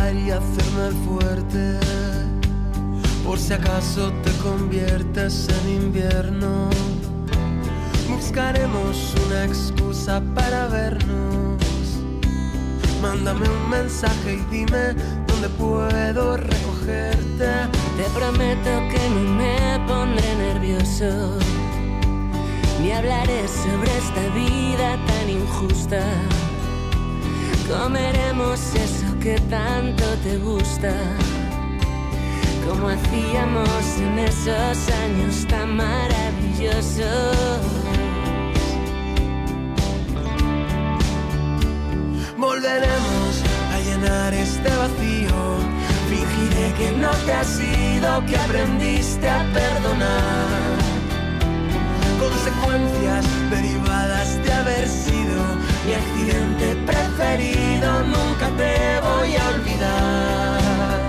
esperar y hacerme el fuerte, por si acaso te conviertes en invierno. Buscaremos una excusa para vernos. Mándame un mensaje y dime dónde puedo recogerte. Te prometo que no me pondré nervioso, ni hablaré sobre esta vida tan injusta. Comeremos eso que tanto te gusta, como hacíamos en esos años tan maravillosos. Volveremos a llenar este vacío. Fingiré que no te has ido, que aprendiste a perdonar. Consecuencias derivadas de haber sido mi accidente preferido. Nunca te voy a olvidar.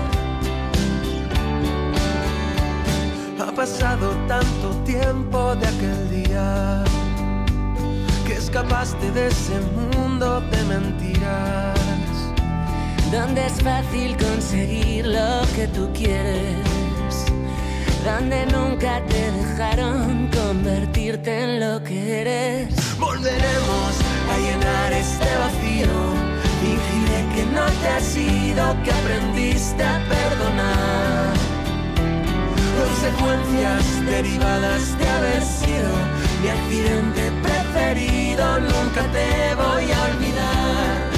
Ha pasado tanto tiempo de aquel día que escapaste de ese mundo de mentiras, donde es fácil conseguir lo que tú quieres, donde nunca te dejaron convertirte en lo que eres. Volveremos a llenar este vacío. Fingiré que no te has ido, que aprendiste a perdonar. Consecuencias derivadas de haber sido mi accidente preferido. Nunca te voy a olvidar.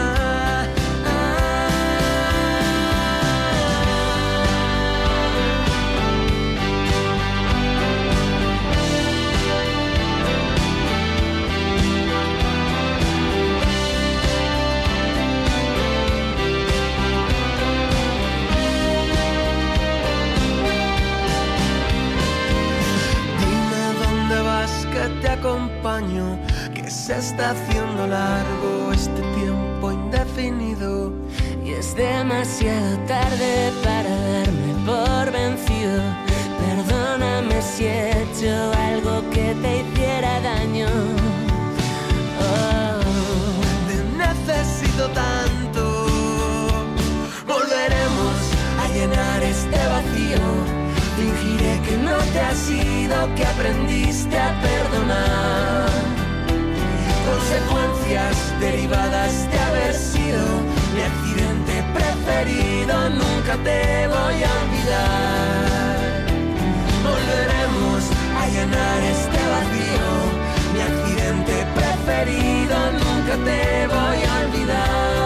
Que te acompaño, que se está haciendo largo este tiempo indefinido. Y es demasiado tarde para darme por vencido. Perdóname si he hecho algo que te hiciera daño. Oh. Te necesito tanto. Volveremos a llenar este vacío. Fingiré que no te has ido, que aprendiste a perdonar. Consecuencias derivadas de haber sido mi accidente preferido. Nunca te voy a olvidar. Volveremos a llenar este vacío. Mi accidente preferido. Nunca te voy a olvidar.